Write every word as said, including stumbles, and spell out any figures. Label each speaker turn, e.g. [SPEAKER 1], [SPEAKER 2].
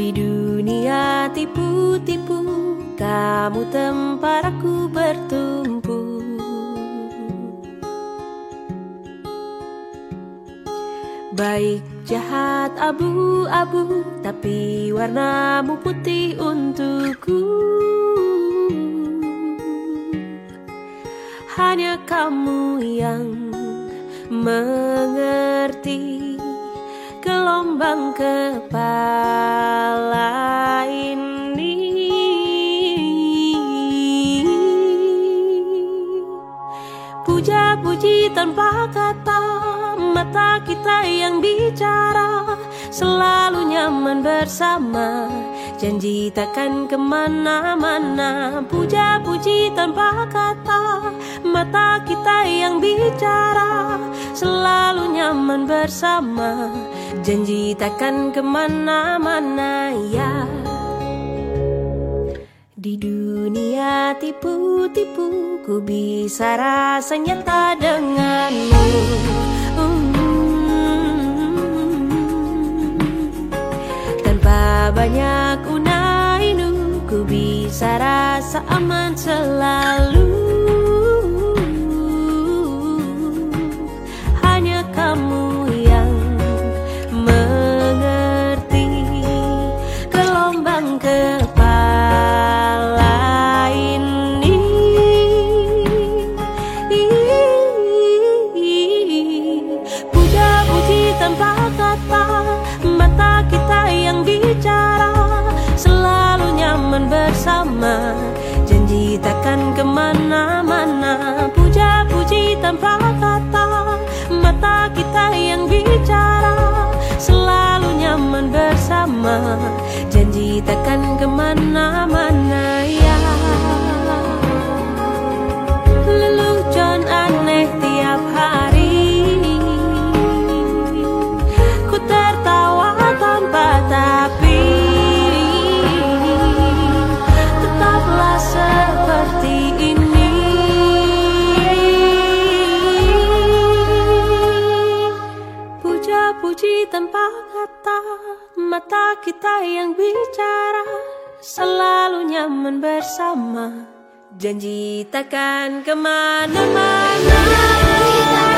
[SPEAKER 1] Di dunia tipu-tipu, kamu tempat aku bertumpu. Baik jahat abu-abu, tapi warnamu putih untukku. Hanya kamu yang mengerti gelombang kepala ini. Puja-puji tanpa kata, mata kita yang bicara, selalu nyaman bersama, janji takkan kemana-mana. Puja-puji tanpa kata, mata kita yang bicara, selalu nyaman bersama, janji takkan kemana-mana ya. Di dunia tipu-tipu, ku bisa rasa nyata denganmu. Mm-hmm. Tanpa banyak unai-unu, ku bisa rasa aman selalu. Hanya kamu yang mengerti gelombang kepala ini. Puja-puji tanpa kata, mata kita yang bicara, selalu nyaman bersama, janji takkan kemana-mana. Puja-puji tanpa kata, mata kita yang bicara, selalu nyaman bersama, janji takkan kemana-mana ya. Lelucon aneh tiap hari, ku tertawa tanpa tapi, tetaplah seperti ini. Puja-puji tanpa kata, mata kita yang bicara, selalu nyaman bersama, janji takkan kemana-mana.